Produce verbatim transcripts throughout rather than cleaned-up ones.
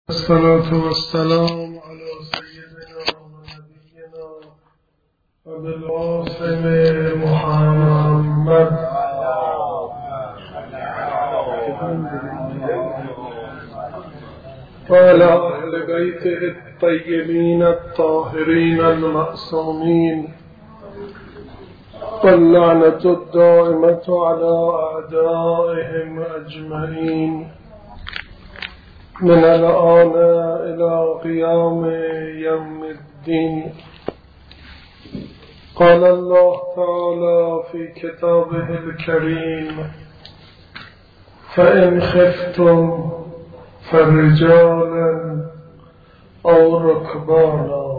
الصلاة والسلام على سيدنا ونبينا وبالقاسم محمد وعلى أهل بيته الطيبين الطاهرين المعصومين واللعنة الدائمة على أعدائهم أجمعين من الآن إلى قيام يوم الدين. قال الله تعالى في كتابه الكريم: فإن خفتم فرجالا أو ركبانا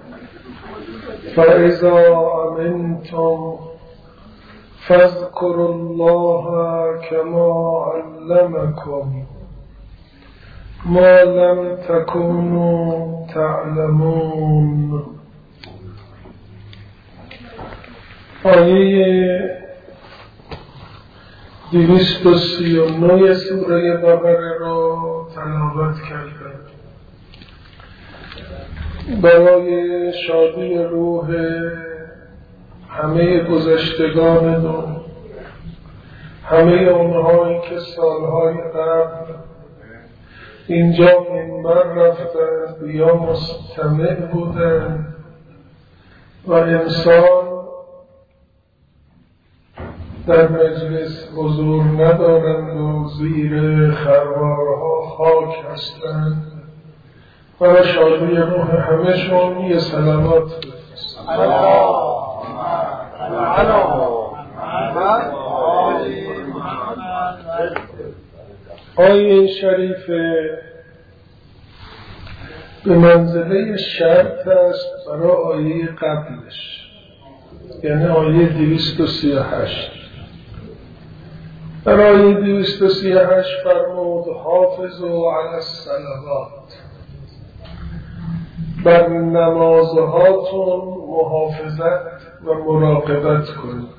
فإذا أمنتم فاذكروا الله كما علمكم ما لم تكونوا تعلمون. آیه دویست و سی و نه سوره بقره را تلاوت کردم برای شادی روح همه گذشتگان و همه اونهایی که سالهای قبل اینجا منبر رفتند یا مستمع بودند و انسان در مجلس حضور ندارند و زیر خروارها خاک هستند. برای شادی روح همه‌شون یه صلوات بفرست. آیه شریفه به منزله شرط است برای آیه قبلش، یعنی آیه دویست و سی و هشت. در آیه دویست و سی و هشت فرمود: حافظوا علی الصلوات، بر نمازهاتون محافظت و مراقبت کنید.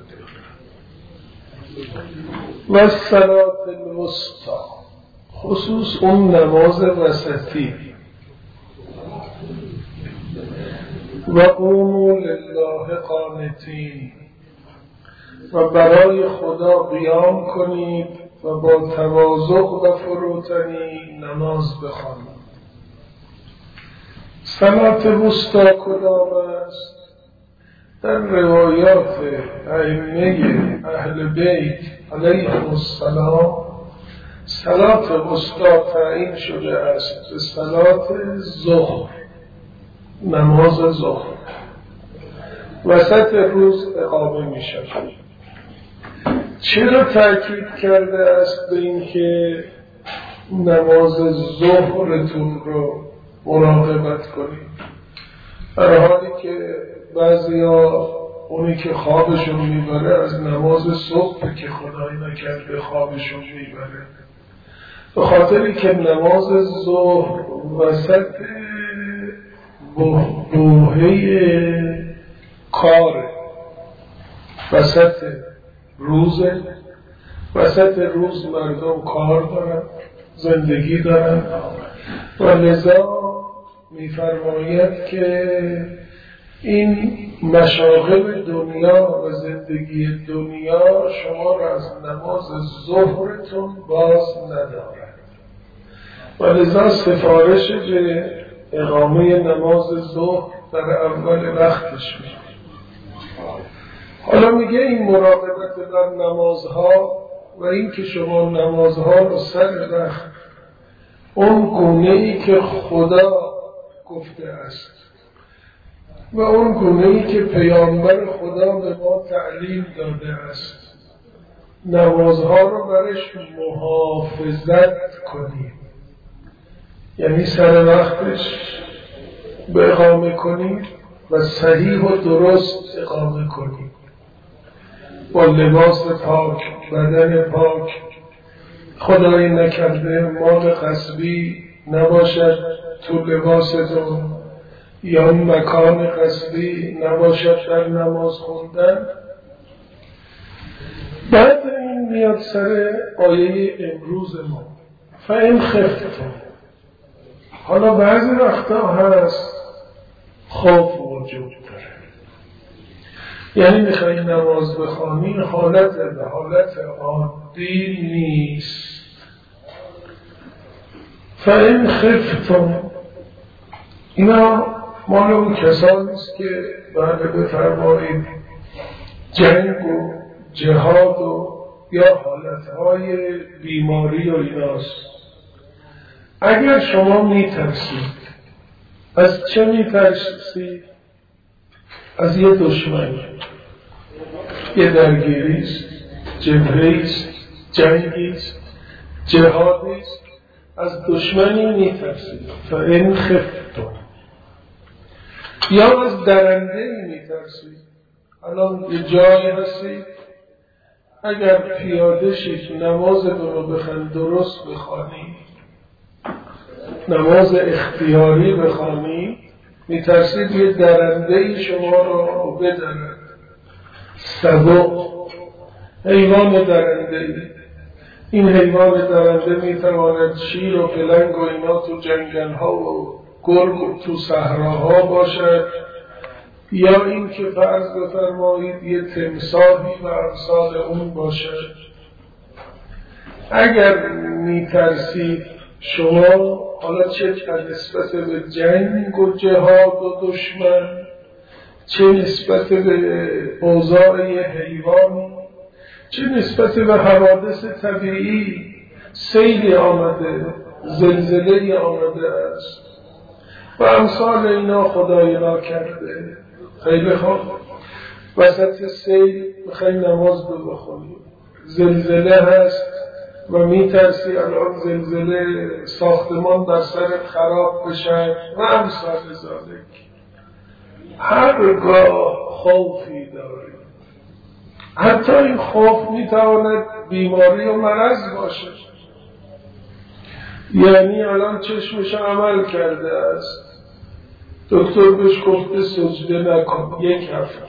و الصلاة الوسطی، خصوص اون نماز وسطی. و قوموا لله قانتین، و برای خدا قیام کنید و با تواضع و فروتنی نماز بخوانید. صلاة وسطی کدام است؟ در روایات ائمه اهل بیت علیهم السلام صلاة وسطی تعیین شده است به صلاة ظهر، نماز ظهر. وسط روز اقامه می شود. چرا تأکید کرده است به این که نماز ظهرتون رو مراقبت کنید؟ در حالی که بعضیا اونی که خوابشون میبره از نماز صبح که خدای نکرده خوابشون میبره، به خاطری که نماز ظهر وسط بوهه کاره، وسط روزه. وسط روز مردم کار دارن، زندگی دارن، و لذا میفرماید که این مشاغل دنیا و زندگی دنیا شما را از نماز ظهرتون باز ندارد، و لذا سفارش به اقامه نماز ظهر در اول وقتش میشه. حالا میگه این مراقبت در نمازها و این که شما نمازها رو سر وقت اون گونه ای که خدا گفته است و اون گونه ای که پیامبر خدا به ما تعلیم داده است، نمازها رو برش محافظت کنیم، یعنی سر وقتش به اقامه کنید و صحیح و درست اقامه کنید، با لباس پاک، بدن پاک. خدای نکرده مال غصبی نباشد تو لباستون، یا مکان غصبی نباشد در نماز خوندن. بعد این میاد سر آیه امروز ما: فإن خفتم، حالا بعضی وقتا هست خوف وجود داره، یعنی میخوایی نماز بخوانی حالت به حالت عادی نیست. فإن خفتم، اینا مال اون کسانی است که بعد بفرمایید جنگ و جهاد و یا حالتهای بیماری و ایناست. اگر شما میترسید، از چه میترسید؟ از یه دشمن، یه درگیریست، جبهه‌ایست، جنگیست، جهادیست، از دشمنی میترسید. فإن خفتم، یا از درنده میترسید. الان یه جایی هستید، اگر پیاده شید نمازتون رو بخوان درست بخوانی، نماز اختیاری بخوانی، میترسید یه درنده شما رو بدرد. سبق، حیوان درنده. این حیوان درنده میتواند شیر و پلنگ و اینا تو جنگل ها و گرگ تو صحراها باشد، یا این که فرض بفرمایید یه تمساحی و امثال اون باشد. اگر میترسید شما، حالا چه نسبت به جنگ و جهاد و دشمن، چه نسبت به اوضاع حیوان، چه نسبت به حوادث طبیعی، سیلی آمده، زلزله آمده است و امثال اینا خدای ناکرده. خیلی خوب، وسط سیل میخوای نماز رو بخونی، زلزله هست و میترسی الان زلزله ساختمان در سرت خراب بشه و امثال ذالک. هرگاه خوفی داری، حتی این خوف میتواند بیماری و مرض باشه. یعنی الان چشمش عمل کرده است، دکتر بهش گفته سجده نکن یک هفته،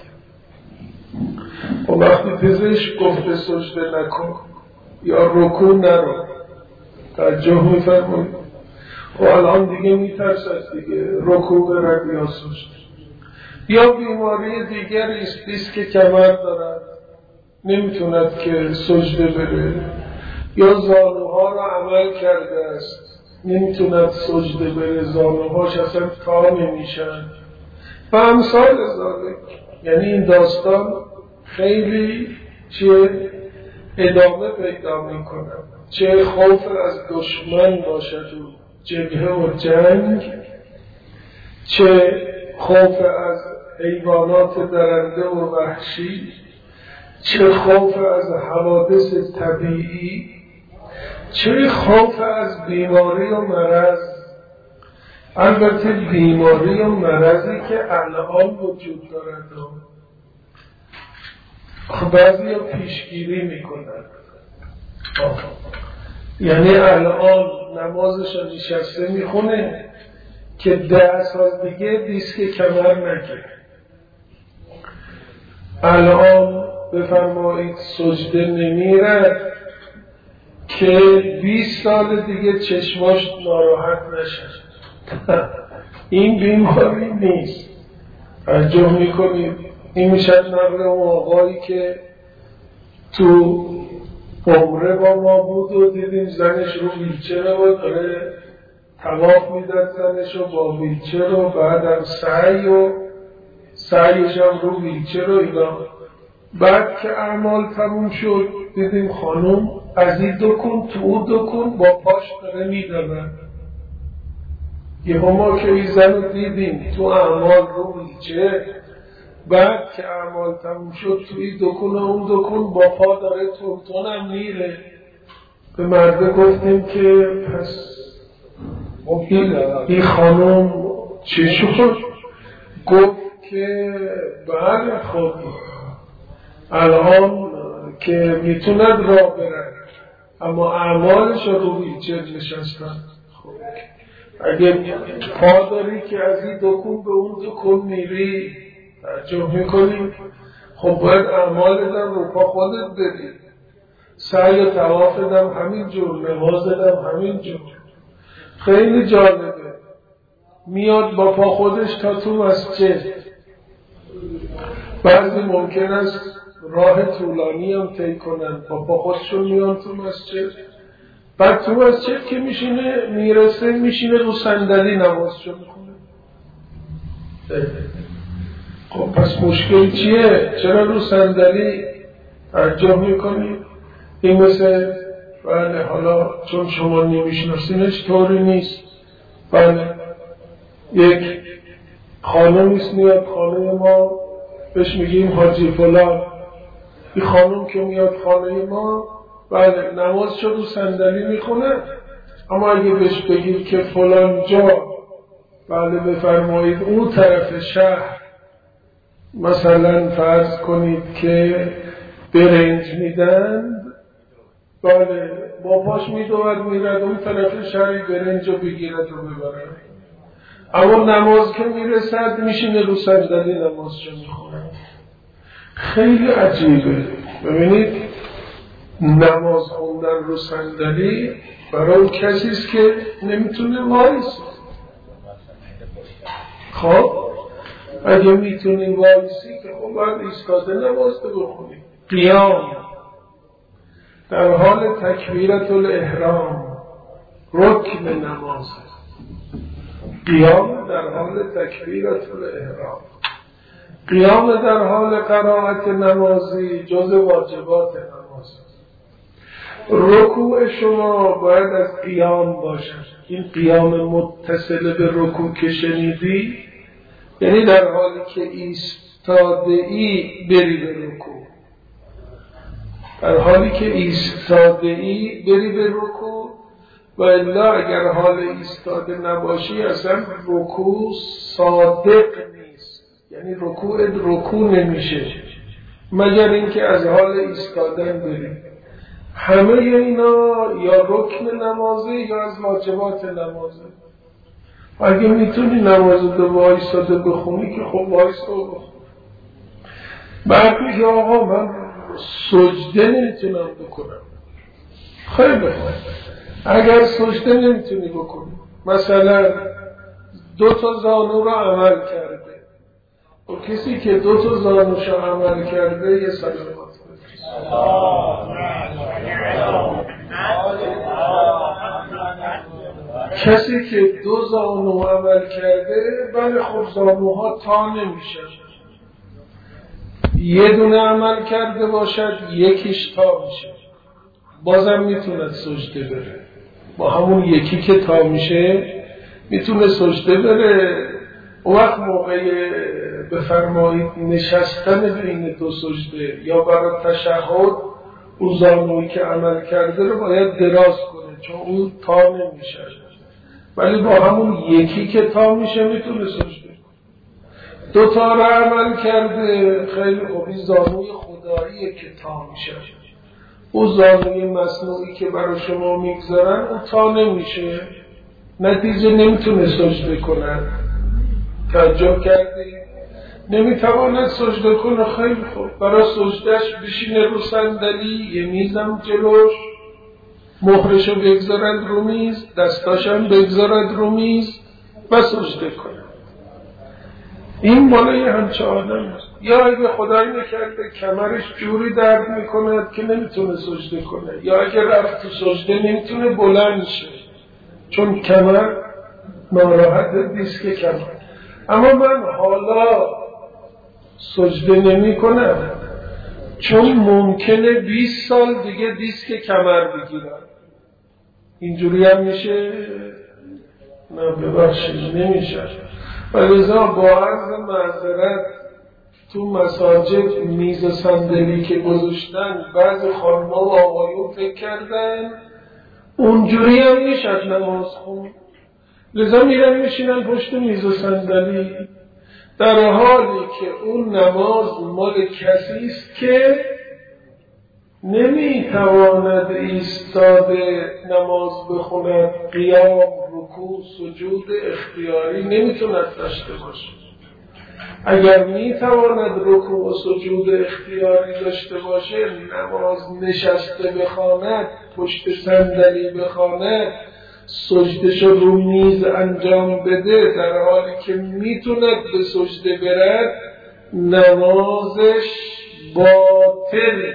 و وقتی پزشک گفته سجده نکن یا رکوع نرو، توجه میفرمایید، و الان دیگه میترسد دیگه رکوع برد یا سجده. یا بیماری دیگری است که کمر دارد نمیتوند که سجده بره، یا زانوها را عمل کرده است نمیتوند سجده بره، زانوهاش اصلا تا نمیشن و امثال ذالک. یعنی این داستان خیلی چه ادامه پیدا میکنه، چه خوف از دشمن باشد و جبهه و جنگ، چه خوف از حیوانات درنده و وحشی، چه خوف از حوادث طبیعی، چه خوف از بیماری و مرض. البته بیماری و مرضی که الان وجود دارد خب بعضی ها پیشگیری میکنند، یعنی الان نمازش رو نشسته میخونه که ده سال دیگه دیسک کمر نگیره. الان بفرمایید سجده نمیره که بیست سال دیگه چشماش ناراحت نشه. این بیماری نیست. توجه میکنید؟ این میشد نقل اون آقایی که تو عمره با ما بود و دیدیم زنش رو ویلچر رو داره طواف میداد، زنش رو با ویلچر رو، بعدم سعی و سعیش هم رو ویلچر رو اینا. بعد که اعمال تموم شد دیدیم خانم از این دکن تو اون دکن با پاش داره میدونن. یه ما که این زن رو دیدیم تو اعمال رو ویلچر، بعد که اعمال تموم شد تو این دکن و اون دکن با پا داره تونتون هم میره. به مرده گفتیم که پس این خانم چی شد؟ گفت که بله خب الان که میتوند راه برن اما اعمالش رو ویلچر نشستن. خب اگه پا داری که از این دکون به اون دکون میری توجه میکنی، خب باید اعمال دم رو پا خودت بری، سعی و طواف دم همین جور، نماز دم همین جور. خیلی جالبه. میاد با پا خودش تا تو مسجد. بعضی ممکن است راه طولانی هم طی کنن، با پا خودشون میان تو مسجد. بعد تو مسجد که میشینه میرسه میشینه رو صندلی نمازشو میخونه. خب پس مشکل چیه؟ چرا رو صندلی توجه میکنید؟ این مثل بله حالا چون شما نمیشناسینش طوری نیست. بله یک خانمیست میاد خانه ما، بهش میگیم حاجی فلان. این خانم که میاد خانه ما بله نماز رو صندلی میخونه، اما اگه بهش بگید که فلان جا بله بفرمایید اون طرف شهر مثلا فرض کنید که برنج میدن، بله با پاش میدود میرد اون طرف شهری برنج رو بگیرد و ببرد. اما نماز که میرسد میشینه رو صندلی نماز رو میخونه. خیلی عجیبه. ببینید نماز خوندن رو صندلی برای اون کسی است که نمیتونه وایسه. خب اگه میتونی وایسی که خب باید ایستاده نماز رو بخونی. قیام در حال تکبیرت الاحرام رکن نماز. قیام در حال تکبیرت الاحرام، قیام در حال قرائت نمازی جز واجبات نماز. رکوع شما باید از قیام باشد. این قیام متصل به رکوع که شنیدی یعنی در حالی که ایستاده ای بری به رکوع، در حالی که ایستاده ای بری به رکوع، و الا اگر حال ایستاده نباشی اصلا رکوع صادق نیست، یعنی رکوع رکوع نمیشه مگر اینکه از حال ایستادن بری. همه اینا یا رکن نمازی یا از واجبات نمازی. اگه میتونی نماز دو وایستاده بخونی که خب وایستاده بخون. بعد میگه آقا من سجده نمیتونم بکنم. خیلی خوب، اگر سجده نمیتونی بکنی، مثلا دو تا زانو رو عمل کرده، و کسی که دو تا زانوش رو عمل کرده یه سلامت بفرست. کسی که دو زانو عمل کرده بله خب زانوها تا نمیشه، یه دونه عمل کرده باشد یکیش تا میشه، بازم میتونه سجده بره. با همون یکی که تا میشه میتونه سجده بره. اون وقت موقع بفرمایید نشستن بین دو سجده یا برای تشهد اون زانویی که عمل کرده رو باید دراز کنه چون اون تا نمیشه، ولی با همون یکی که تا میشه میتونه سجده کنه. دو تا رو عمل کرده خیلی خوبی، زانوی خداییه که تا میشه. اون زانوی مصنوعی که برای شما میگذارن اون تا نمیشه، نتیجه نمیتونه سجده کنن. تعجب کردی؟ نمیتواند سجده کنه. خیلی خوب، برای سجدهش بشینه رو صندلی، یه میزم جلوش، مهرشو بگذارد رو میز، دستاشم بگذارد رو میز و سجده کنه. این بالای همچه آدم است. یا اگه خدایی نکرده کمرش جوری درد میکند که نمیتونه سجده کنه، یا اگه رفت تو سجده نمیتونه بلند شه چون کمر ناراحت دیسک کمر. اما من حالا سجده نمی کنم چون ممکنه بیست سال دیگه دیسک کمر بگیرم. اینجوری هم میشه؟ نه ببخشید نمیشه. ولذا با عرض معذرت تو مساجد میز و صندلی که گذاشتن بعضی خانم‌ها و آقایون فکر کردن اونجوری هم میشه نماز خون، لذا میرن میشینن پشت میز و صندلی، در حالی که اون نماز مال کسی است که نمیتواند ایستاده نماز بخوند، قیام، رکوع، سجود اختیاری نمیتواند داشته باشه. اگر میتواند رکوع و سجود اختیاری داشته باشه، نماز نشسته بخواند، پشت صندلی بخواند، سجدهشو رو میز انجام بده در حالی که میتوند به سجده برد، نمازش باطله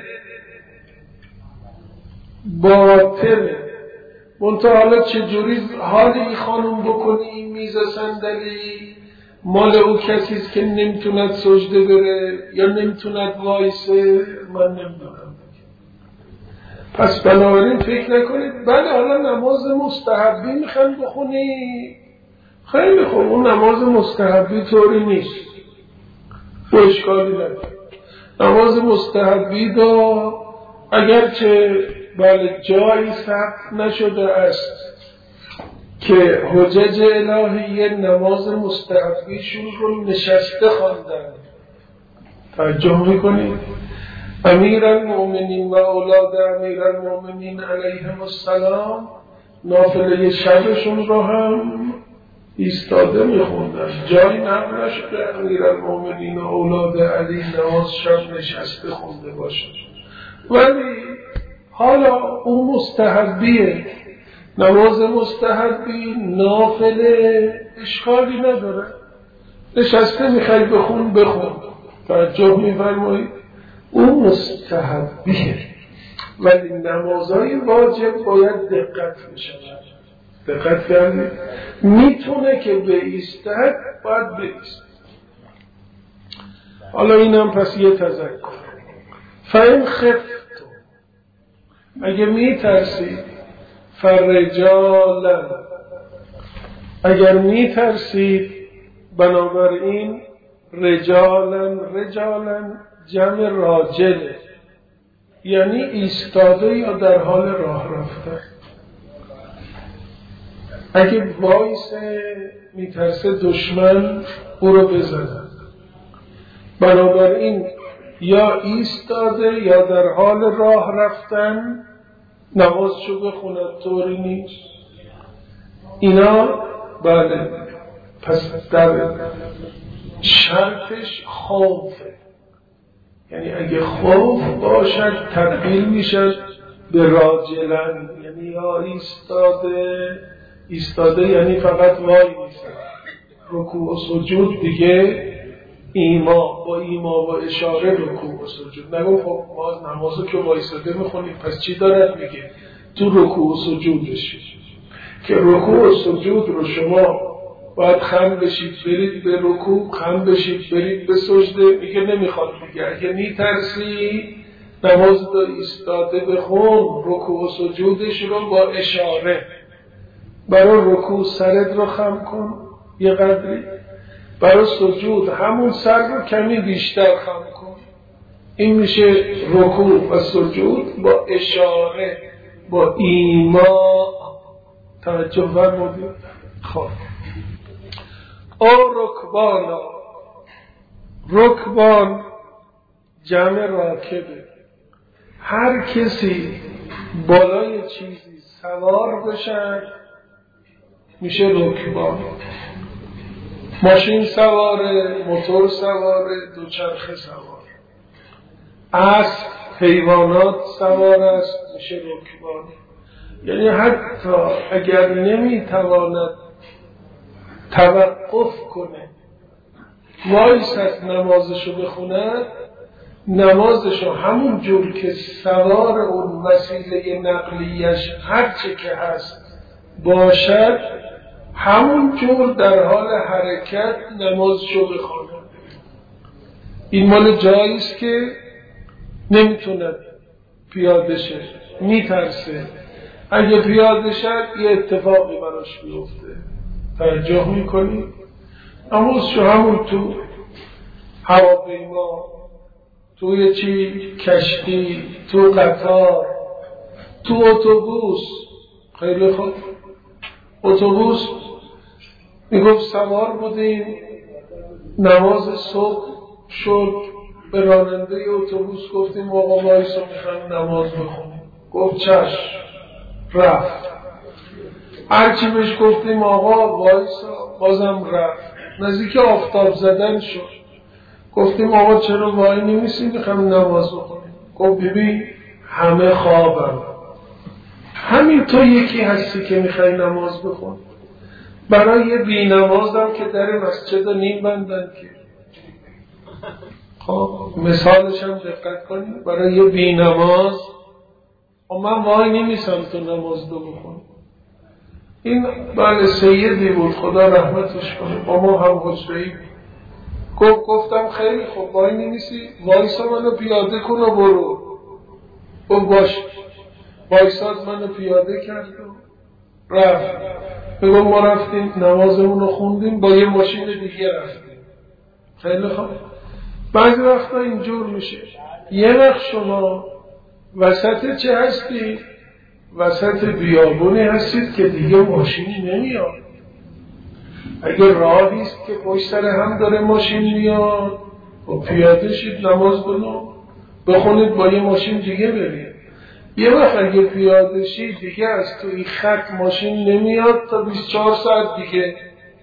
باطله. منتها حالا چجوری حال این خانم بکنی این میز صندلی مال او کسیست که نمیتوند سجده بره یا نمیتوند وایسه، من نمیدونم. پس بنابراین فکر نکنید بله حالا نماز مستحبی میخوایم بخونی، خیلی خوب، اون نماز مستحبی طوری نیست، و اشکالی نداره. نماز مستحبی دا اگرچه بله جایی ثبت نشده است که حجج الهیه نماز مستحبیشون رو نشسته خواندن. توجه میکنید؟ امیرالمؤمنین و اولاد امیرالمؤمنین علیهم السلام نافله شبشون رو هم ایستاده میخوندن. جایی نقل نشده امیرالمؤمنین و اولاد علی نماز شب نشسته خونده باشه، ولی حالا اون مستحبیه، نماز مستحبی نافله اشکالی نداره، نشسته میخوای بخون بخون. توجه میفرمایید؟ اون مستحبیه، ولی نمازهای واجب باید دقت بشه. دقت کردید؟ میتونه که بایستد باید بایست. حالا اینم پس یه تذکر. فإن خفتم، اگه میترسید، فرجالا، اگر میترسید، بنابراین رجالا، رجالا جمع راجله، یعنی ایستاده یا در حال راه رفتن. اگه وایسه میترسه دشمن او رو بزنه، بنابراین یا ایستاده یا در حال راه رفتن نمازشو بخوند، طوری نیست. اینا بله، پس در شرطش خوفه، یعنی اگه خوف باشد تبدیل میشد به راجلن، یعنی یا ایستاده. ایستاده یعنی فقط وای میسه، رکوع و سجود دیگه ایما با ایما و اشاره رکوع و سجود. نگو خب ما نمازو که وایساده میخونیم پس چی دارد میگه؟ تو رکوع و سجودش که رکوع و سجود رو شما باید خم بشید برید به رکوع، خم بشید برید به سجده. میگه نمیخواد، میگه اگه میترسی نماز رو ایستاده بخون، رکوع و سجودش رو با اشاره. برای رکوع سرت رو خم کن یه قدری، برای سجود همون سر رو کمی بیشتر خم کن. این میشه رکوع و سجود با اشاره، با ایما. توجه فرمودید؟ خب او رکبانا، رکبان جمع راکبه، هر کسی بالای چیزی سوار بشه میشه رکبان. ماشین سواره، موتور سواره، دوچرخه سواره، اسب، حیوانات سوار است، میشه رکبان. یعنی حتی اگر نمیتواند توقف کنه وایسد نمازشو بخونه، نمازشو همون جور که سوار اون وسیله نقلیش هرچه که هست باشد همون جور در حال حرکت نمازشو بخونه. این مال جاییست که نمیتونه پیاده شه، میترسه اگه پیاده شد یه اتفاقی براش بیفته. توجه میکنی؟ نمازشو همون تو هواپیما، توی چی کشتی، تو قطار، تو اتوبوس. خیلی خوب، اتوبوس میگفت سوار بودیم، نماز صبح شد، به راننده اتوبوس گفتیم آقا وایسا میخوایم نماز بخونیم. گفت چشم، رفت. هرچی بهش گفتیم آقا وایسا بازم رفت. نزدیک آفتاب زدن شد، گفتیم آقا چرا وای نمیسی میخوایم نماز بخونیم. گفت ببین همه خوابم. همین تو یکی هستی که میخوای نماز بخون. برای یه بی نمازم که در مسجد نیم بندن که خب مثالش هم دقت کنید. برای یه بی نماز من وای نمیسم تو نماز دو بخون. این بله سیدی بود خدا رحمتش کنه، با ما هم حجرهی گفت گفتم خیلی خوب وای نمیسی، وایسا منو پیاده کن و برو. او باش وایساد منو پیاده کرد و رفت. بگم ما رفتیم نمازمون رو خوندیم، با یه ماشین دیگه رفتیم. خیلی خوب. بعضی وقتا اینجور میشه. یه وقت شما وسط چه هستی؟ وسط بیابونی هستید که دیگه ماشینی نمیاد. اگه راهیست که پشت سر هم داره ماشین میاد و پیاده شید نماز بنو بخونید با یه ماشین دیگه برید. یه وقت اگه پیاده شید دیگه از تو این خط ماشین نمیاد تا بیست و چهار ساعت دیگه.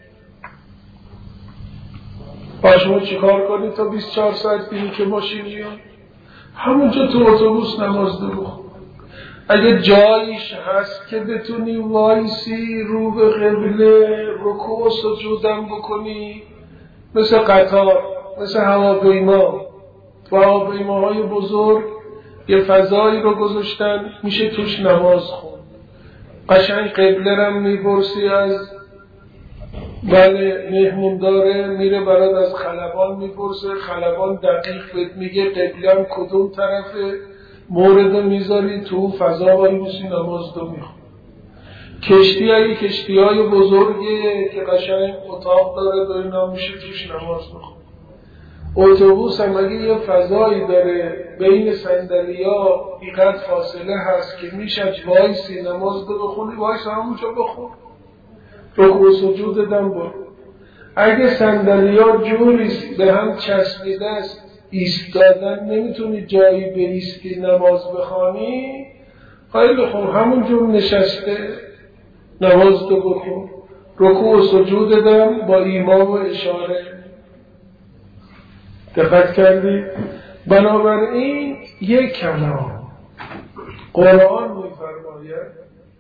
با شما چی کار کنید تا بیست و چهار ساعت دیگه که ماشین میاد؟ همونجا تو اتوبوس نماز بخون. اگه جاییش هست که بتونی وایسی رو به قبله رکوع و سجودم بکنی، مثل قطار، مثل هواپیما. تو هواپیماهای بزرگ یه فضایی رو گذاشتن میشه توش نماز خون. قشنگ قبله رم میپرسی از بله مهمون داره، میره برات از خلبان میپرسه، خلبان دقیق بهت میگه قبله کدوم طرفه، مورد میذاری تو فضا وای میشی نماز دو میخون. کشتی هایی کشتی های بزرگیه که قشنگ اتاق داره داری نمیشه توش نماز بخون. اتوبوس هم اگه یه فضایی داره بین صندلی ها اینقدر فاصله هست که میشه وایسی نماز دو بخونی، وایس همونجا بخون رکوع سجود دم با. اگه صندلی ها جوریست به هم چسبیده است ایستادن نمیتونی جایی بایستی نماز بخوانی، خیلی خوب همونجور نشسته نماز دو بخون رکوع و سجود دم با ایما و اشاره. دقت کردی؟ بنابراین یک کلام قرآن می‌فرماید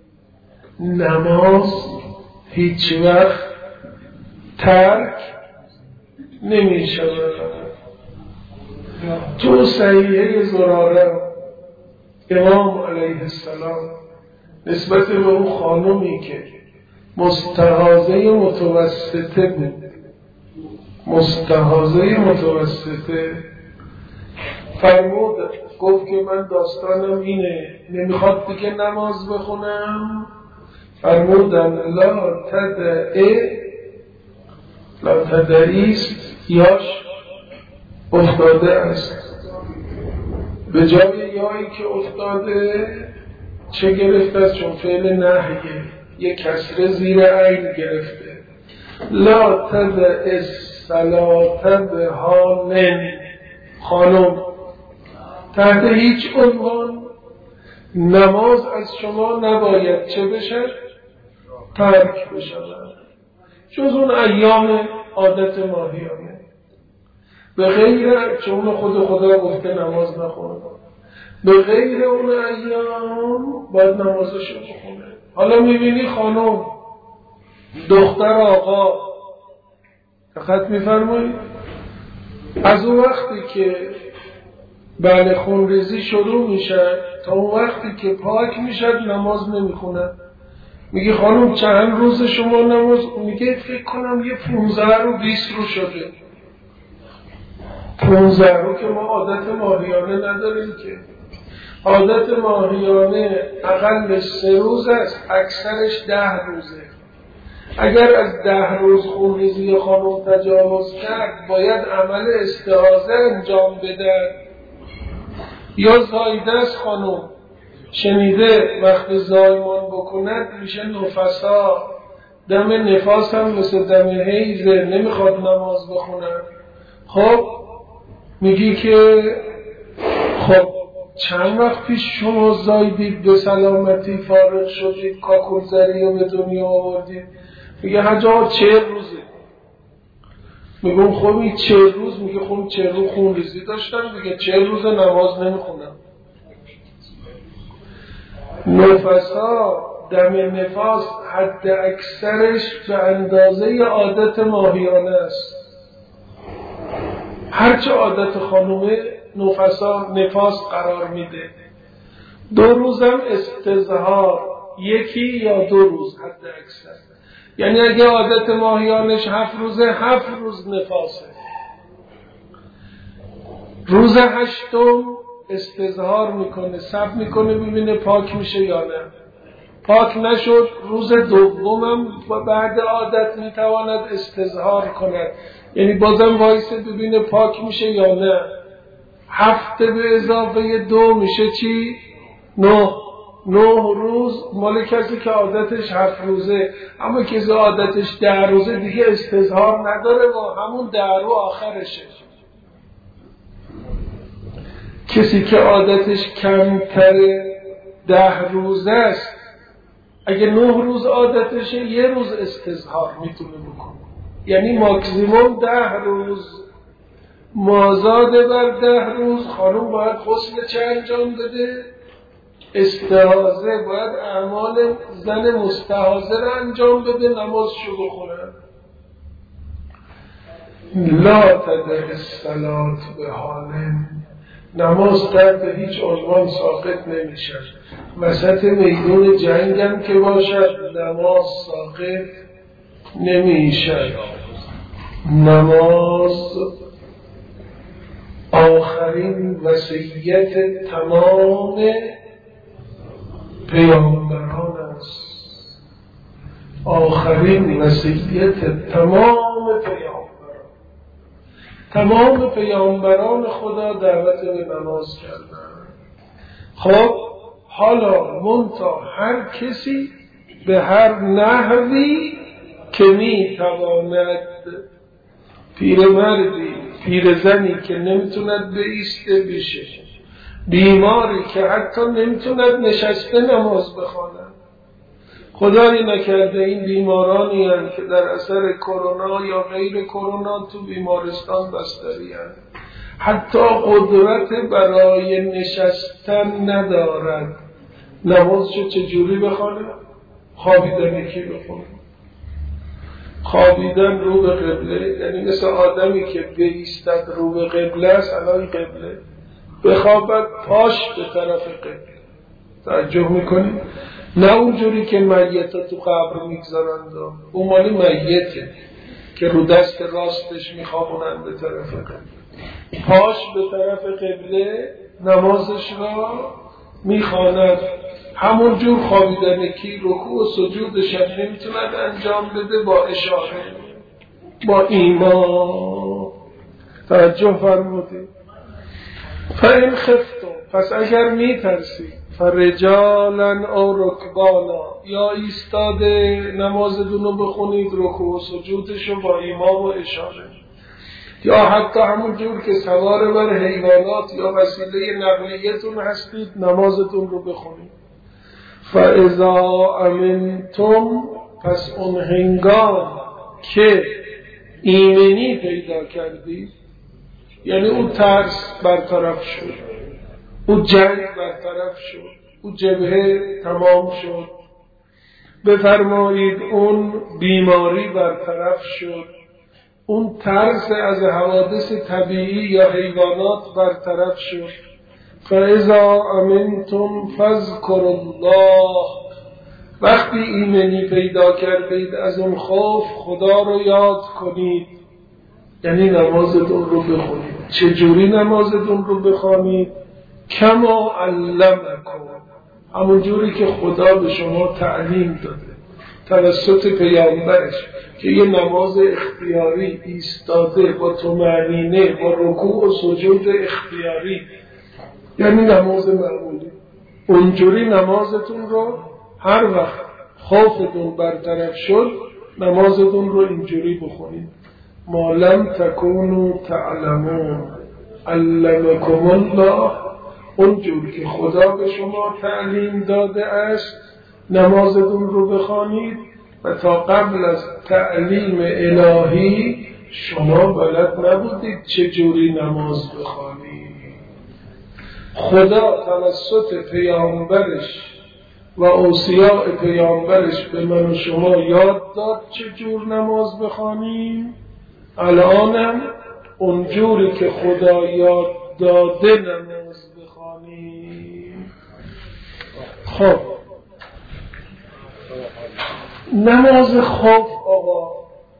نماز هیچ وقت ترک نمی شود. تو صحیحه زراره امام علیه السلام نسبت به اون خانومی که مستحاضه متوسطه بود، مستحاضه متوسطه فرمود گفت که من داستانم اینه نمیخواد دیگه نماز بخونم، فرمودن لا تدعه لا تدعیست یاش افتاده است. به جای یایی که افتاده چه گرفته است؟ چون فعل نهیه یک کسره زیر عین گرفته. لا تدعه الصلاة بحال خانم تحت هیچ عنوان نماز از شما نباید چه بشه؟ ترک بشه، جز اون ایام عادت ماهیانه. به غیر چون خود خدا گفته نماز نخونه، به غیر اون ایام باید نمازش بخونه. حالا میبینی خانم دختر آقا فقط میفرمایید از اون وقتی که بله خونریزی شروع میشه تا اون وقتی که پاک میشه نماز نمیخونه. میگه خانم چند روز شما نماز؟ میگه فکر کنم یه پونزده رو بیست رو شده. پونزده رو که ما عادت ماهیانه نداریم که. عادت ماهیانه اقلش سه روز است، اکثرش ده روزه. اگر از ده روز خونریزی خانم تجاوز کرد باید عمل استعاذه انجام بده. یا زایده است خانم شنیده وقتی زایمان بکند میشه نفسا، دم نفاس هم مثل دم حیزه نمیخواد نماز بخونن. خب میگی که خب چند وقت پیش شما زایدید به سلامتی فارغ شدید کاکل زری و به دنیا آوردید؟ میگه حجا چهل روزه. میگم خب این چهل روز، میگه خب چهل روز خون ریزی داشتن، میگه چهل روز نماز نمیخونم. نفسا دم نفاس حد اکثرش به اندازه عادت ماهیانه است. هرچه عادت خانومه نفسا نفاس قرار میده. دو روزم استظهار، یکی یا دو روز حد اکثر. یعنی اگه عادت ماهیانش هفت روزه، هفت روز نفاسه. روز هشتم استظهار میکنه، صبر میکنه ببینه پاک میشه یا نه. پاک نشد، روز دومم بعد عادت میتواند استظهار کند، یعنی بازم وایسه ببینه پاک میشه یا نه. هفته به اضافه دو میشه چی؟ نه. نه روز مال کسی که عادتش هفت روزه، اما کسی عادتش ده روزه دیگه استظهار نداره و همون ده رو آخرشه. کسی که عادتش کمتر ده روزه است، اگه نه روز عادتشه یه روز استظهار میتونه بکنه، یعنی ماکسیموم ده روز. مازاده بر ده روز خانم باید غسل چه انجام بده؟ استحاضه باید اعمال زن مستحاضه را انجام بده، نمازشو بخونن. لا تدع الصلاة به حالن، نماز تحت هیچ عنوان ساقط نمیشه. وسط میدون جنگ هم که باشد نماز ساقط نمیشه. نماز آخرین وصیت تمام پیامبران است. آخرین وصیت تمام پیامبران. تمام پیامبران خدا دعوت به نماز کردند. خب حالا منتها هر کسی به هر نحوی که می تواند، پیرمردی پیرزنی که نمیتوند بایسته بیشه، بیماری که حتی نمیتوند نشسته نماز بخواند. خدایی نکرده این بیمارانی هستند که در اثر کرونا یا غیر کرونا تو بیمارستان بستری هستند، حتی قدرت برای نشستن ندارد. نمازشو چجوری بخونه؟ خوابیدن یکی بخونه. خوابیدن رو به قبله، یعنی مثل آدمی که بایستد رو به قبله است، الان قبله بخوابد پاش به طرف قبله. توجه میکنید؟ نه اونجوری که میت تو قبر میگذارند، اون مالی میته که رو دست راستش میخوابونند به طرف قبله. پاش به طرف قبله نمازش را میخواند. همون جور خوابیدن کی رکوع و سجودش هم نمیتوند انجام بده با اشاره، با ایمان. توجه فرمودید؟ فَإِنْ خِفْتُمْ، پس اگر میترسید، فرجالا او رکبانا، یا ایستاده نمازتون رو بخونید، رکوع و سجودشو با ایمان و اشاره، یا حتی همون جور که سوار بر حیوانات یا وسیله نقلیتون هستید نمازتون رو بخونید. فَإِذَا أَمِنْتُمْ، پس اون هنگام که ایمنی پیدا کردید، یعنی اون ترس برطرف شد، اون جنگ برطرف شد، اون جبهه تمام شد، بفرمایید اون بیماری برطرف شد، اون ترس از حوادث طبیعی یا حیوانات برطرف شد. فَإِذَا أَمِنْتُمْ فَاذْكُرُوا اللَّهَ، وقتی ایمنی پیدا کردید از اون خوف، خدا رو یاد کنید، یعنی نمازتون رو بخونید. چجوری نمازتون رو بخونید؟ کما علمکم، همون جوری که خدا به شما تعلیم داده توسط پیامبرش، که یه نماز اختیاری ایستاده با طمأنینه، با رکوع و سجود اختیاری، یعنی نماز معمولی. اونجوری نمازتون رو هر وقت خوفتون برطرف شد نمازتون رو اینجوری بخونید. ما لم تکونوا تعلمون علمکم الله، اونجور که خدا به شما تعلیم داده است نمازتون رو بخوانید. و تا قبل از تعلیم الهی شما بلد نبودید چجوری نماز بخوانید. خدا توسط پیامبرش و اوصیاء پیامبرش به من و شما یاد داد چجور نماز بخوانیم. الانم اونجوری که خدا یاد داده نماز بخوانیم. خب نماز خوف آقا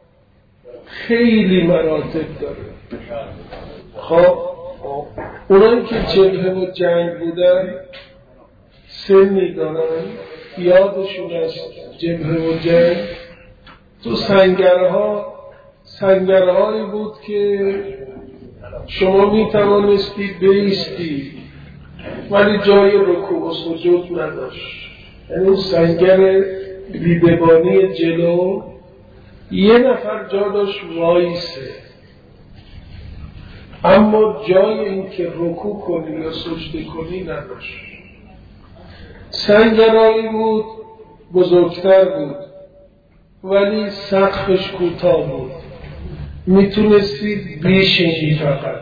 خیلی مراتب داره. خب اونایی که جبهه و جنگ بودن سنی دارن، یادشون از جبهه و جنگ. تو سنگرها سنگرهایی بود که شما می توانستی بایستی ولی جای رکوع و سجود نداشت. یعنی اون سنگر دیدبانی جلو یه نفر جا داشت وایسه، اما جای این که رکوع کنی یا سجده کنی نداشت. سنگرهایی بود بزرگتر بود ولی سقفش کوتاه بود، میتونستی بشینی فقط.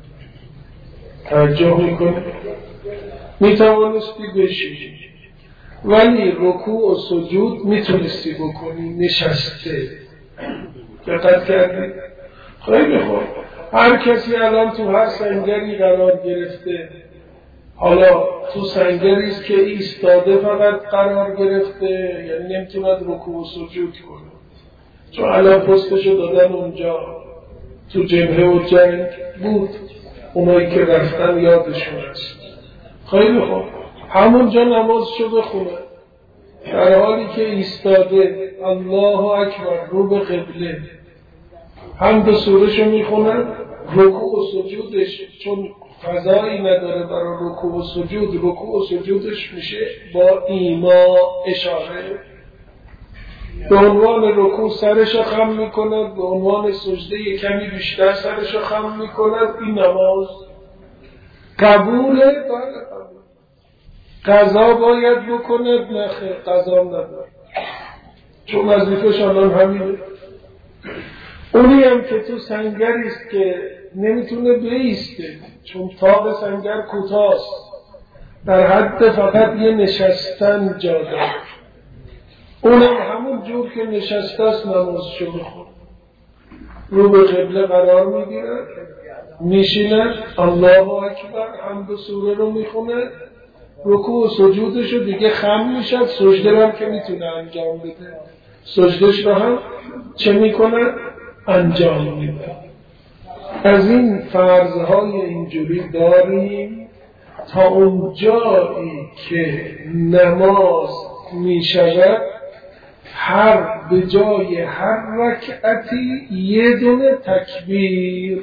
توجه میکنی؟ میتوانستی بشینی ولی رکوع و سجود میتونستی بکنی نشسته. دقت کردی؟ خیلی خوب. هر کسی الان تو هر سنگری قرار گرفته، حالا تو سنگریست که ایستاده فقط قرار گرفته، یعنی نمیتوند رکوع و سجود کنه چون الان پستشو دادن اونجا. تو جبهه و جنگ بود، اونایی که رفتن یادشون هست. خیلی خوب، همونجا نمازشو بخونه در حالی که ایستاده، الله اکبر، رو به قبله، هم به سورشو میخونن. رکوع و سجودش چون فضایی نداره برای رکوع و سجود، رکوع و سجودش میشه با ایما، اشاره. به عنوان رکوع سرشو خم میکند، به عنوان سجده یک کمی بیشتر سرشو خم میکند. این نماز قبوله؟ بله قبول. قضا باید بکند؟ نه خیر، قضا نداره چون وظیفه‌ش الان همینه. اونی هم که تو سنگریست که نمیتونه بایسته چون طاق سنگر کوتاست، در حد فقط یه نشستن جا داره، اونم همون جور که نشسته است نمازشو میخونه. رو به قبله قرار میگیره، میشینه، الله اکبر، حمد سوره رو میخونه، رکوع و سجودشو دیگه خم میشد. سجده هم که میتونه انجام بده، سجدش رو هم چه میکنه؟ انجام میده. از این فرضهای اینجوری داریم تا اون جایی که نماز میشود هر به جای هر رکعتی یه دونه تکبیر،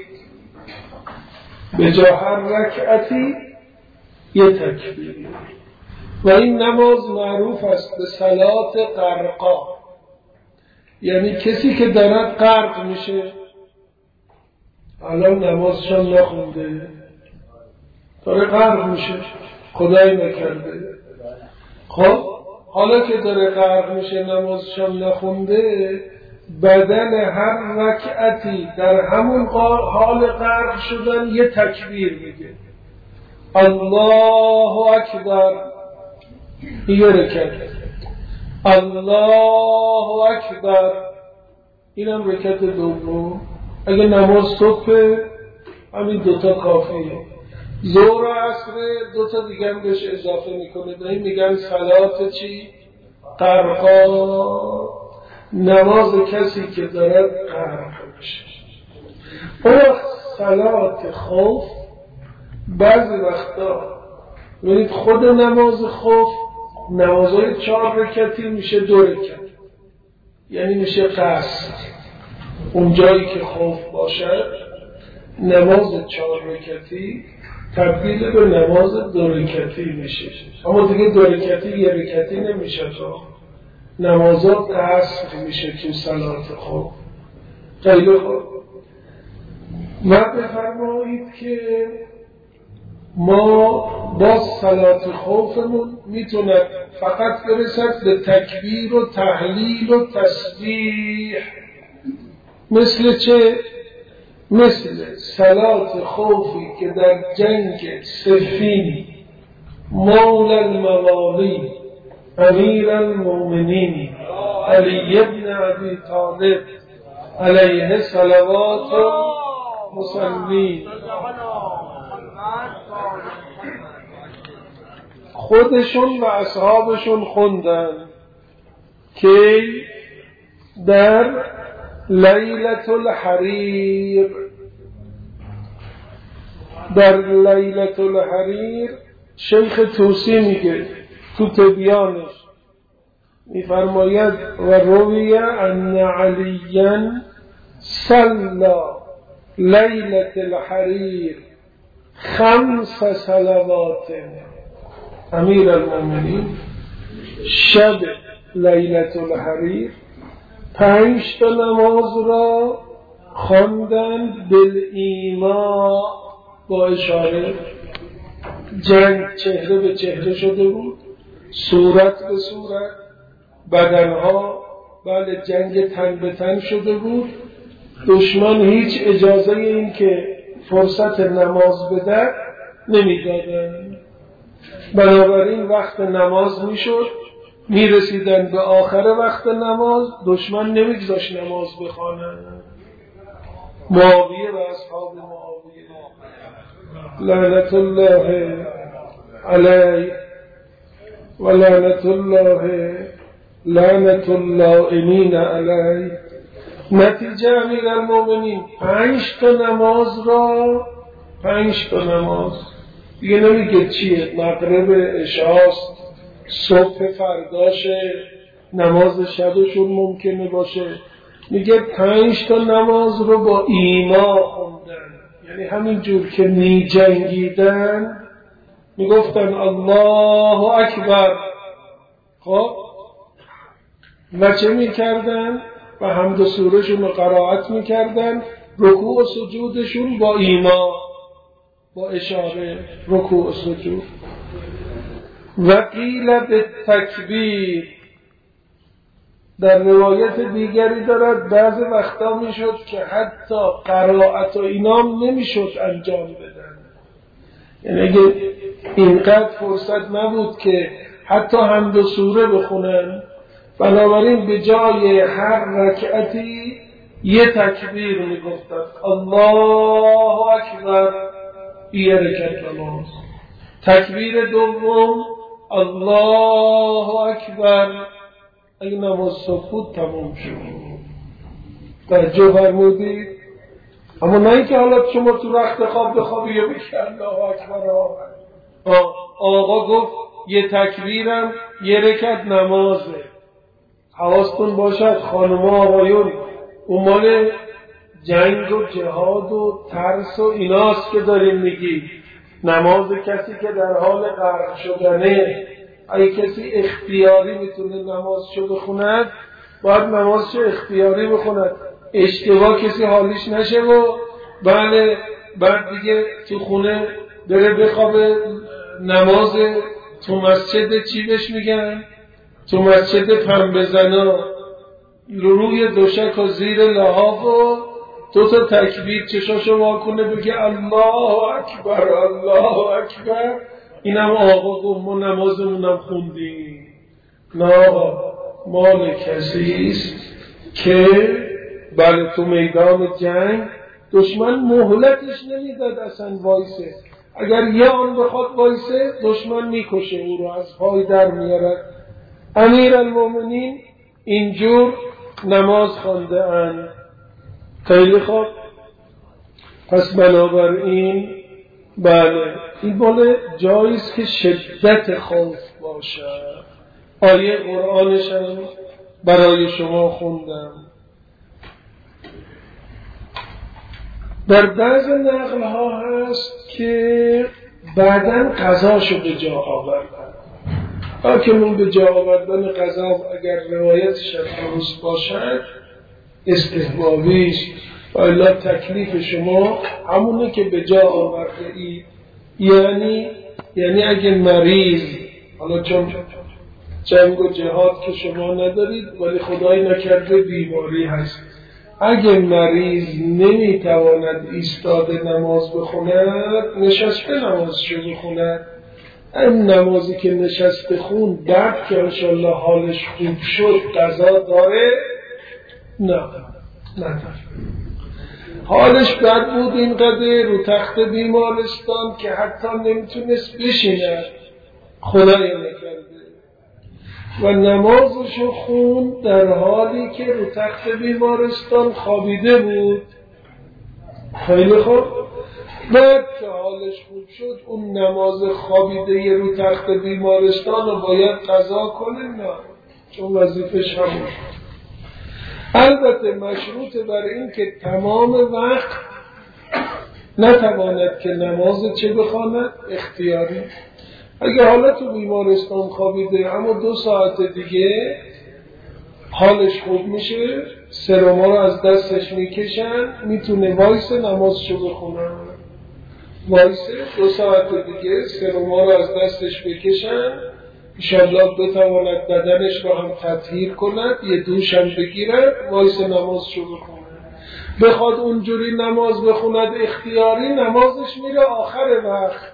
به جای هر رکعتی یه تکبیر. و این نماز معروف است به صلات غرقا، یعنی کسی که دارد غرق میشه، الان نمازشان نخونده داره غرق میشه، خدای نکرده. خب حالا که داره غرق میشه نمازشان نخونده، بدن هر رکعتی در همون حال غرق شدن یه تکبیر میگه، الله اکبر، یه رکعت، الله اکبر، اینم رکعت دوم. اگه نماز صبح همین دوتا کافیه، ظهر و عصر دوتا دیگه هم بهش اضافه میکنه. به این میگن صلات چی؟ غرقا، نماز کسی که دارد غرق میشه. اون صلات خوف بعضی وقتا ببینید خود نماز خوف نمازهای چهار رکعتی میشه دو رکعت، یعنی میشه قصد. اون جایی که خوف باشد نماز چهار رکعتی تبدیل به نماز دو رکعتی میشه. اما دیگه دو رکعتی یه رکعتی نمیشه، تو نمازها قصد میشه تو صلات خوف. خیلی خوب. و بفرمایید که ما با صلات خوفمون میتونه فقط برسد به تکبیر و تحلیل و تسبیح. مثل چه؟ مثل صلات خوفی که در جنگ صفین مول الموالی امیر المؤمنین علی ابن ابی طالب علیه صلوات مسلمین. خودشون و اصحابشون خوندن که در لیلة الحریر، در لیلة الحریر شیخ توسی میگه تو تبیانش میفرماید و روی ان علیا صلا لیلة الحریر خمس صلوات. امیر المؤمنین شب لیلة الحریر پنج تا نماز را خواندند بالایما، با اشاره. جنگ چهره به چهره شده بود، صورت به صورت، بدنها بله جنگ تن به تن شده بود. دشمن هیچ اجازه این که فرصت نماز بده نمیدادن. بنابراین وقت نماز میشد، میرسیدن به آخر وقت نماز، دشمن نمیگذاشت نماز بخوانن. معاویه و اصحاب معاویه لعنت الله علیه و لعنت الله لعنت اللائمین علیه. نتیجه امیر المؤمنین پنج تا نماز را پنج تا نماز دیگه نمیگه چیه، مغرب، عشاست، صبح فرداشه، نماز شبشون ممکنه باشه، میگه پنج تا نماز رو با ایما خوندن. یعنی همین جور که می جنگیدن میگفتن الله اکبر، خب و چه میکردن؟ و حمد و سورهشون رو قرائت میکردن، رکوع و سجودشون با ایما، با اشاره رکوع و سجود. و قیل به تکبیر، در روایت دیگری دارد بعض وقتا میشد که حتی قرائت و اینام نمیشد انجام بدن. یعنی اگه اینقدر فرصت نبود که حتی حمد و سوره بخونن، بنابراین به جای هر رکعتی یه تکبیر میگفتن الله اکبر، یه رکعت نماز. تکبیر دوم الله اکبر، اگه نماز صبح تمام شد. توجه فرمودید؟ اما نه اینکه حالا شما تو رخت خواب بخوابی یا بگی الله اکبر. آقا گفت یه تکبیرم یه رکعت نمازه. حواستون باشد خانم‌ها آقایون، اون مال جنگ و جهاد و ترس و ایناست که داریم میگی. نماز کسی که در حال غرق شدنه، اگه کسی اختیاری میتونه نمازشو بخوند باید نمازشو اختیاری بخوند، اشتباه کسی حالیش نشه و بله بعد دیگه تو خونه بره بخوابه. نماز تو مسجد چی بهش میگن؟ تو مسجد پنبه زنا، روی دوشک و زیر لحاف و دو تا تکبیر چشاشو واکنه بگه الله اکبر الله اکبر. اینم آقا گفت ما نمازمونم خوندیم. نه مال کسیست که بله تو میدان جنگ دشمن مهلتش نمیداد اصلا وایسه. اگر یه آن بخواد وایسه دشمن میکشه او رو، از پای در میارد. امیر المؤمنین اینجور نماز خوانده اند. خیلی خوب، پس بنابراین بله این مال جاییست که شدت خوف باشه. آیه قرآنش هم برای شما خوندم. در بعض نقل ها هست که بعداً قضاشو به جا آوردن. حاکمون به جا آوردن قضا اگر روایتش درست باشد استحبابیست، و الا تکلیف شما همونه که به جا آورده ای. یعنی یعنی اگه مریض، حالا چون جنگ و جهاد که شما ندارید ولی خدای نکرده بیماری هست، اگه مریض نمیتواند ایستاده نماز بخوند نشسته نمازشو بخوند. این نمازی که نشسته خون بعد که انشالله حالش خوب شد قضا داره؟ نه نه حالش بد بود اینقدر رو تخت بیمارستان که حتی نمیتونست بشینه، خدای نکرده و نمازشو خون در حالی که رو تخت بیمارستان خوابیده بود. خیلی خوب، بعد که حالش خوب شد اون نماز خوابیده رو تخت بیمارستان رو باید قضا کنه؟ نه، چون وظیفش همون. البته مشروط بر این که تمام وقت نتواند که نماز چه بخواند؟ اختیاری. اگه حالا تو بیمارستان خوابیده اما دو ساعت دیگه حالش خوب میشه، سرما رو از دستش میکشن، میتونه وایس نمازشو بخونه. وایس دو ساعت دیگه سرما رو از دستش بکشن، انشالله بتواند بدنش رو هم تطهیر کند، یه دوش هم بگیرد، وایس نمازشو بخونه. بخواد اونجوری نماز بخوند اختیاری، نمازش میره آخر وقت.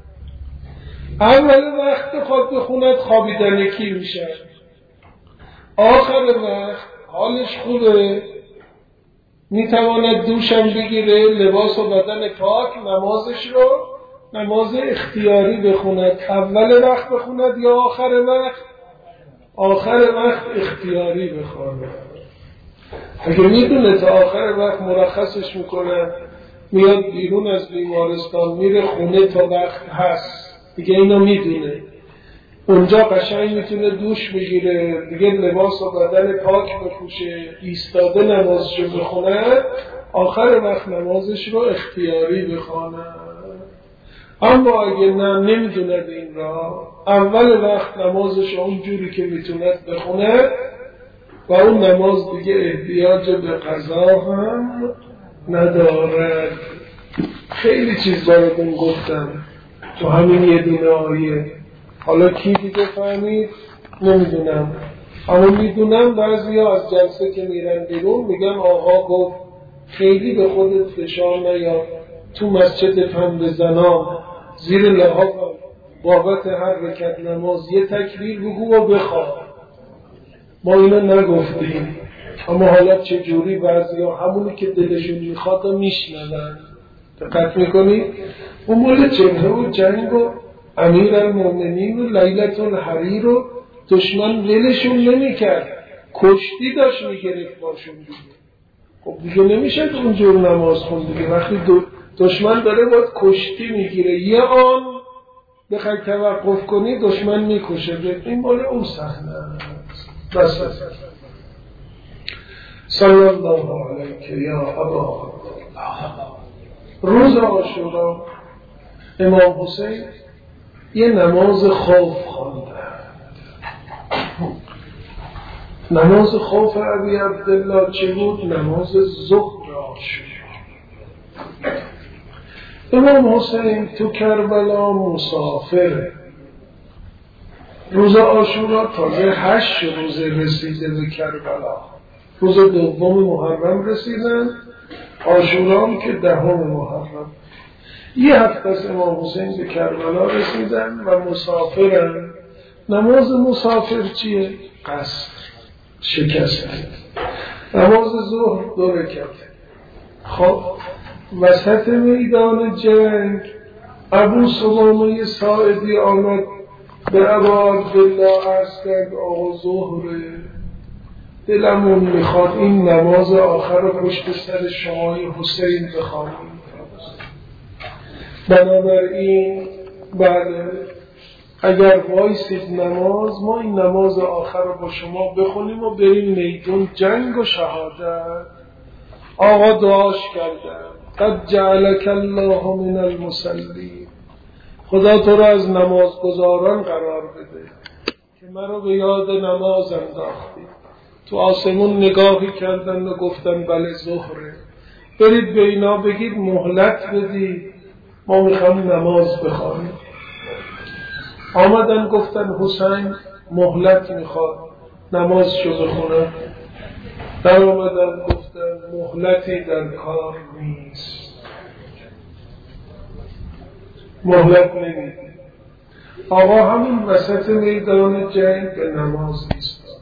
اول وقت بخواد بخوند خوابیدن کی میشه. آخر وقت حالش خوبه، میتواند دوشم بگیره، لباس و بدن پاک، نمازش رو نماز اختیاری بخوند. اول وقت بخوند یا آخر وقت؟ آخر وقت اختیاری بخوند. اگه میدونه تا آخر وقت مرخصش میکنه، میاد بیرون از بیمارستان میره خونه تا وقت هست دیگه، اینو میدونه اونجا قشنگ میتونه دوش بگیره، دیگه لباس و بدن پاک بپوشه، ایستاده نمازشو بخونه، آخر وقت نمازش رو اختیاری بخونه. اما اگه نه نمیدونه این را، اول وقت نمازش اونجوری که میتونه بخونه و اون نماز دیگه احتیاج به قضا هم نداره. خیلی چیز براتون گفتم تو همین یه دونه آیه. حالا کی دیگه فهمید؟ نمیدونم، اما میدونم بعضی ها از جلسه که میرن بیرون میگن آقا گفت خیلی به خودت فشار نیا، تو مسجد پند زنان زیر لحاف بابت هر رکعت نماز یه تکبیر بگو و بخواب. ما اینو نگفتیم، اما حالا چجوری بعضی ها همونی که دلشون میخواد و میشنون. دقت میکنی؟ اون مال جبهه و جنگ و امیر المومنین و لیلت الحریر و دشمن ولشون نمیکرد، کشتی داشت میگرفت باشون دیگه. خب دیگه نمیشه اونجور نماز خون دیگه. وقتی دشمن داره باید کشتی میگیره، یه آن بخوای توقف کنی دشمن میکشه. این مال اون صحنه است. بس صلی الله علیک یا ابا عبدالله. روز عاشورا امام حسین یه نماز خوف خوانده. نماز خوف ابی عبدالله چه بود؟ نماز ظهر عاشورا. امام حسین تو کربلا مسافره. روز عاشورا تازه هشت روز رسیده به کربلا. روز دوم محرم رسیدن، عاشورا هم که دهم محرم. یه هفته از امام حسین به کربلا رسیدن و مسافرن. نماز مسافر چیه؟ قصر، شکسته. نماز ظهر دو رکعت. خب وسط میدان جنگ ابو سلامه ساعدی آمد به ابا عبدالله عرض کرد آقا ظهره، دلمون میخواد این نماز آخر رو پشت سر شمای حسین بخوانیم. بنابراین بله اگر وایسید نماز، ما این نماز آخر رو با شما بخونیم و بریم میدون جنگ و شهادت. آقا دعاش کردن قد جعلک الله من المصلین، خدا تو را از نمازگزاران قرار بده که مرا به یاد نماز انداختی. تو آسمون نگاهی کردن و گفتن بله ظهره، برید به اینا بگید مهلت بدید، ما میخوام نماز بخوانیم. آمدن گفتن حسین مهلت میخواد نماز شو بخونه. در آمدن گفتن مهلتی در کار نیست، مهلت نمیده. آقا همین وسط میدان جنگ به نماز ایستاد،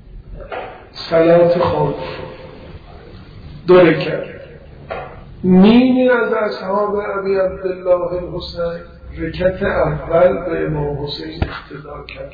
صلات خوف دو رکعت. نیمی از اصحاب ابی عبدالله الحسین رکعت اول به امام حسین اقتدا کرد،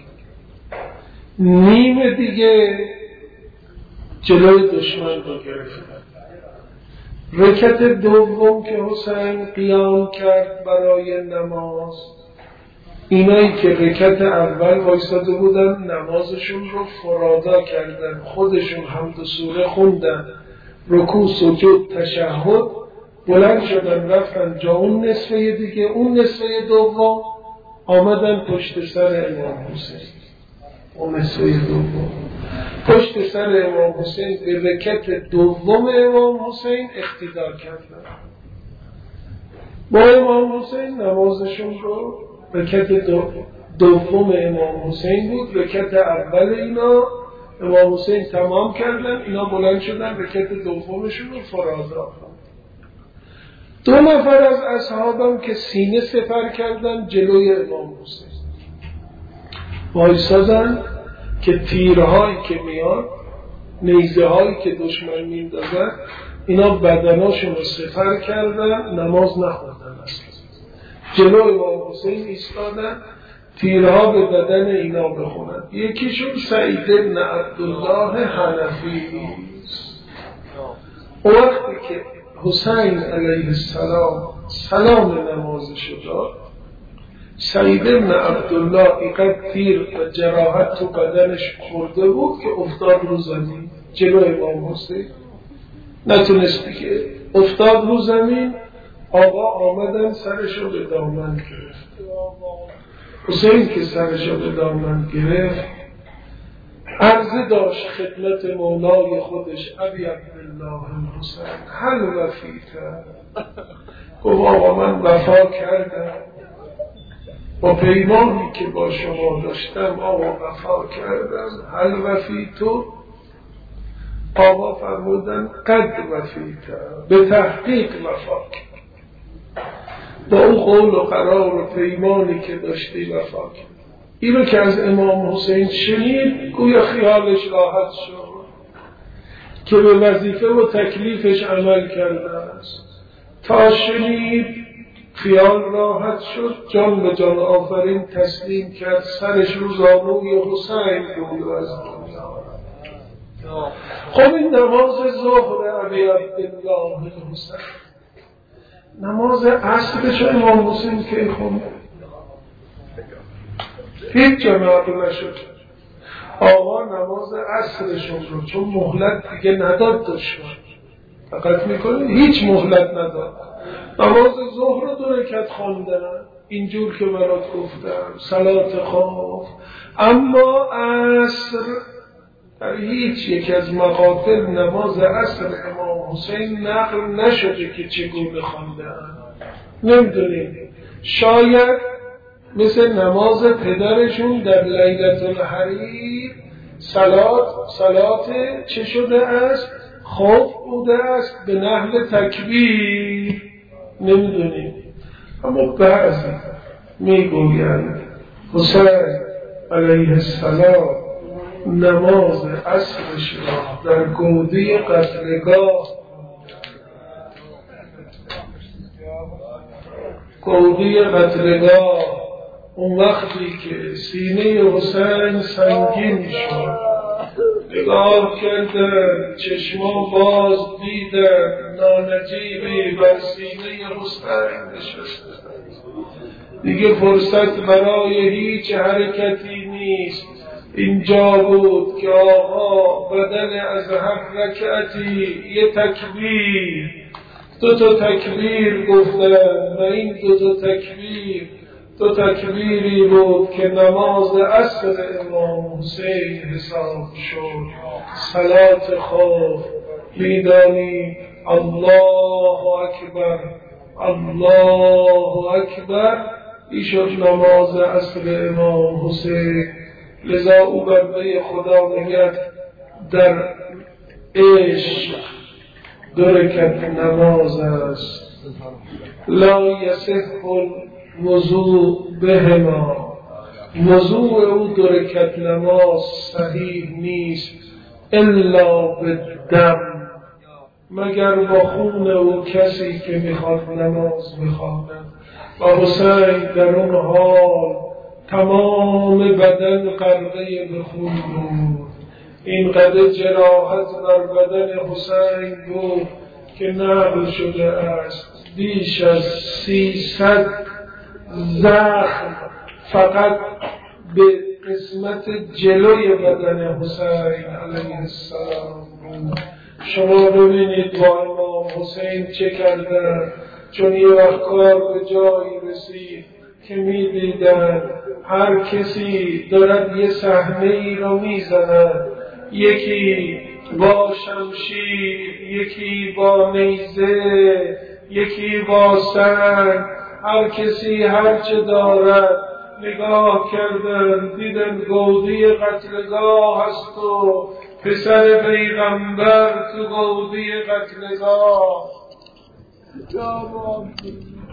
نیم دیگه جلوی دشمن رو گرفتن. رکعت دوم که حسین قیام کرد برای نماز، اینایی که رکعت اول وایساده بودن نمازشون رو فرادا کردن، خودشون حمد و سوره خوندن، رکوع سجود تشهد، بلند شدن رفتن جا اون نصفه دیگه. اون نصفه دوم آمدن پشت سر امام حسین، اون نصفه دوم پشت سر امام حسین به رکعت دوم امام حسین اقتدا کردن. با امام حسین نمازشون رو، رکعت دو دوم امام حسین بود، رکعت اول اینا امام حسین تمام کردن، اینا بلند شدن رکعت دومشون رو فرادا. دو نفر از اصحابم که سینه سپر کردن جلوی امام حسین وایسادن که تیرهایی که میاد، نیزه هایی که دشمن میندازن، اینا بدناشون رو سپر کردن، نماز نخوندن اصلا. جلوی امام حسین ایستادن تیرها به بدن اینا بخونن. یکیشون سعید بن عبدالله حنفی است. اون وقتی که حسین علیه السلام سلام نمازش داد، سعید بن عبدالله اینقدر تیر و جراحت تو بدنش خورده بود که افتاد رو زمین جلوی امام حسین، نتونست دیگه، افتاد رو زمین. آقا آمدن سرشو به دامن گرفت. حسین که سرشو به دامن گرفت عرضه داشت خدمت مولای خودش ابی عبدالله حسین، هل وفیت؟ گفت آقا من وفا کردم با پیمانی که با شما داشتم، آقا وفا کردم. هل وفیتو؟ آقا فرمودن قد وفیت، به تحقیق وفا کرد، با اون قول و قرار و پیمانی که داشتی وفا کرد. اینو که از امام حسین شنید گویا خیالش راحت شد که به وظیفه و تکلیفش عمل کرده است. تا شنید خیال راحت شد، جان به جان آفرین تسلیم کرد، سرش رو زانوی حسین بود از دنیا. خب این نماز ظهر ابی عبدالله حسین، نماز عصرش امام حسین که خونده هیچ جا نقل نشد. آقا نماز عصرشون رو چون مهلت دیگه نداد دشمن، فقط میکنه هیچ مهلت نداد، نماز ظهر رو دو رکعت خواندن اینجور که برات گفتم، صلات خوف. اما عصر در هیچ یک از مقاطع نماز عصر امام حسین نقل نشده که چگونه خواندن. نمیدونیم، شاید مثل نماز پدرشون در لیلة الحریر صلات صلات چه شده است؟ خوف بوده است به نحو تکبیر. نمیدونیم، اما بعضی میگویند حسین علیه السلام نماز عصرش را در گودی قتلگاه گودی قتلگاه اون وقتی که سینه حسین سنگین شد، نگاه کردن، چشما باز دیدن، نانجیبی بر سینه حسین نشسته، دیگه فرصت برای هیچ حرکتی نیست. اینجا بود که آقا بدن از هر رکعتی یه تکبیر، دو تا تکبیر گفتن و این دو تا تکبیر دو تکبیری بود که نماز عصر امام حسین حساب شد. صلات خوف میدانی، الله اکبر الله اکبر، ایشون نماز عصر امام حسین. لذا او برده خدا میگد در عشق دو رکعت نماز است، لا یصح الوضوء بهما وضوع او دو رکعت نماز صحیح نیست الا به دم، مگر با خون او کسی که میخواد نماز میخواند. و حسین در اون حال تمام بدن غرقه به خون بود. اینقدر جراحت بر بدن حسین بود که نقل شده است بیش از سیصد زخم فقط به قسمت جلوی بدن حسین علیه السلام بود. شما ببینید با امام حسین چه کردن، چون یه وقت کار به جایی رسید که می دیدن هر کسی دارد یه صحنه ای رو می زند، یکی با شمشیر، یکی با نیزه، یکی با سنگ، هر کسی هر چه دارد نگاه کردن دیدن گودی قتلگاه هست و پسر پیغمبر تو گودی قتلگاه.